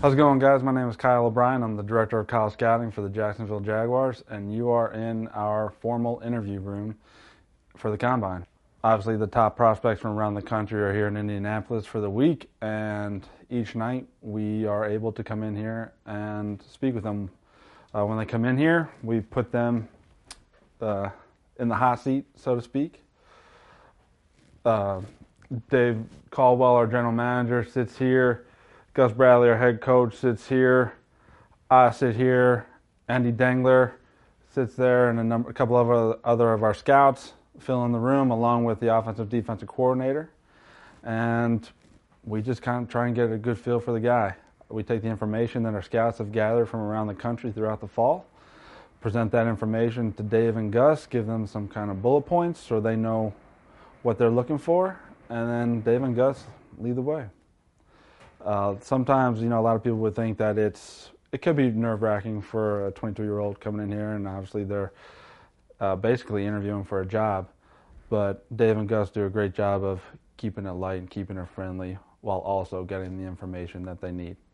How's it going, guys? My name is Kyle O'Brien. I'm the Director of College Scouting for the Jacksonville Jaguars, and you are in our formal interview room for the Combine. Obviously, the top prospects from around the country are here in Indianapolis for the week, and each night we are able to come in here and speak with them. When they come in here, we put them in the hot seat, so to speak. Dave Caldwell, our general manager, sits here. Gus Bradley, our head coach, sits here. I sit here. Andy Dengler sits there, and a couple of other of our scouts fill in the room, along with the offensive defensive coordinator. And we just kind of try and get a good feel for the guy. We take the information that our scouts have gathered from around the country throughout the fall, present that information to Dave and Gus, give them some kind of bullet points so they know what they're looking for, and then Dave and Gus lead the way. Sometimes, a lot of people would think that it could be nerve-wracking for a 22-year-old coming in here, and obviously they're basically interviewing for a job. But Dave and Gus do a great job of keeping it light and keeping it friendly while also getting the information that they need.